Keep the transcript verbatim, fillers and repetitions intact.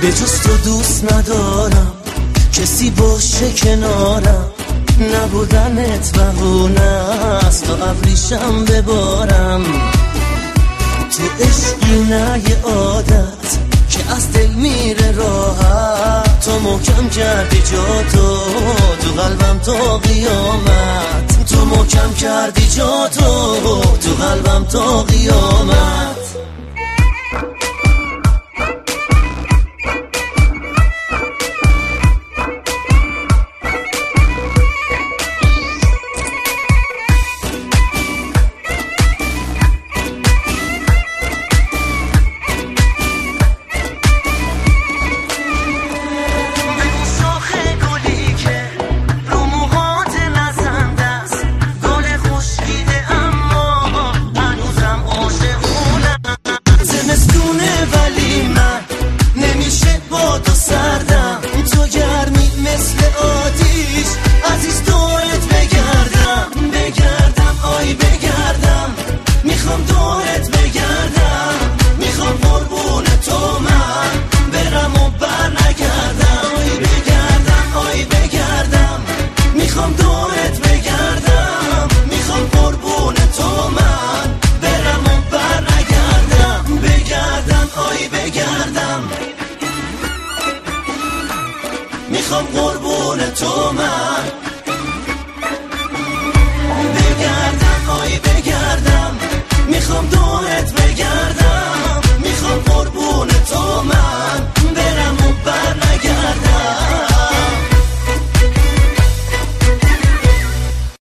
به جز تو دوست ندارم کسی باشه کنارم، نبودنت بهونه است تا ابریشم ببارم. تو عشقی نه یه عادت که از دل میره راحت، تو محکم کردی جا تو تو قلبم تا قیامت، تو محکم کردی جا تو تو قلبم تا قیامت.